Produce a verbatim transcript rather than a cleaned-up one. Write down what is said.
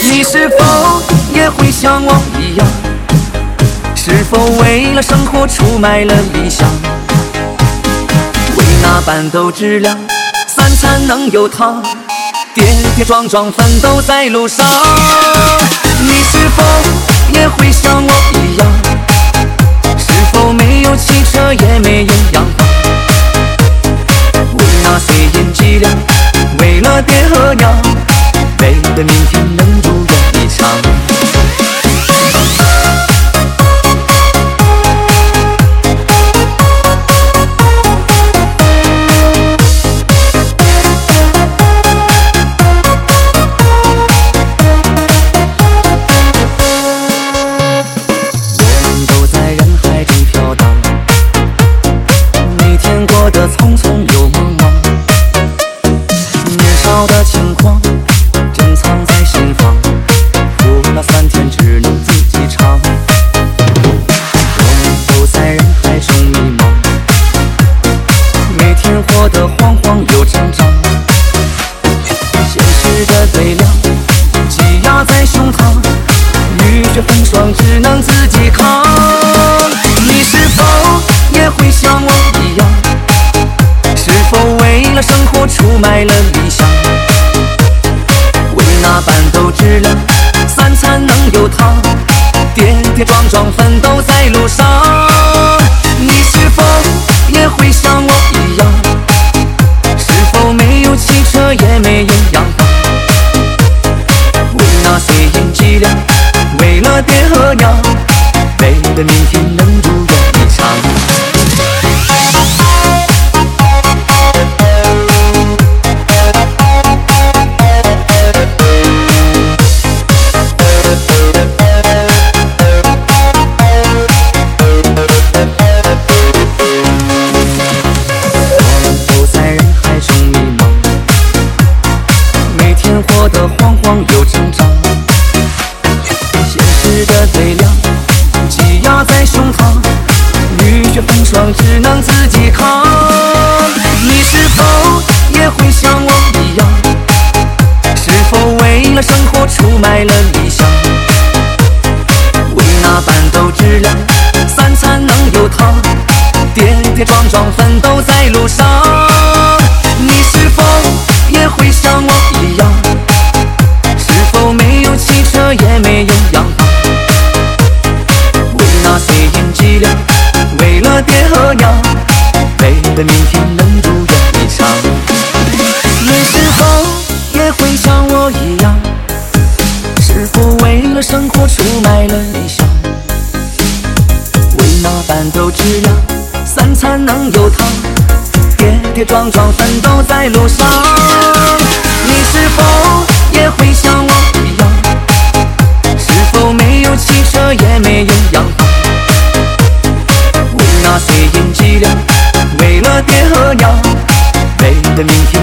你是否也会像我一样？是否为了生活出卖了理想？为那半斗质量，三餐能有汤，跌跌撞撞奋斗在路上。你是否也会像我一样？是否没有汽车也没有洋房？为那碎银几两，为了爹和娘，为了明天能如愿以偿。匆匆又茫茫，年少的轻狂珍藏在心房，苦了三天只能自己尝。我们都在人海中迷茫，每天活得慌慌又张张，现实的对量挤压在胸膛，雨雪风霜只能自己扛。你是否也会像我一样？是否为了生活出卖了理想？为那半斗质量，三餐能有汤，跌跌撞撞奋斗在路上。你是否也会像我一样？是否没有汽车也没有洋房？为那碎银几两，为了爹和娘，为了明天能如愿以偿。活得慌慌又张张，现实的对量挤压在胸膛，雨雪风霜只能自己扛。你是否也会像我一样？是否为了生活出卖了理想？为那半斗质量，三餐能有汤，跌跌撞撞奋斗在路上。你是否也会像我一样？是否没有汽车也没有洋房？为那碎银几两，为了爹和娘，为了明天能如愿以偿。你是否也会像我一样？是否为了生活出卖了理想？为那半斗质量，三餐能有汤，跌跌撞撞奋斗在路上。你是否也会像我一样？是否没有汽车也没有洋房？为那碎银几两，为了爹和娘，为了明天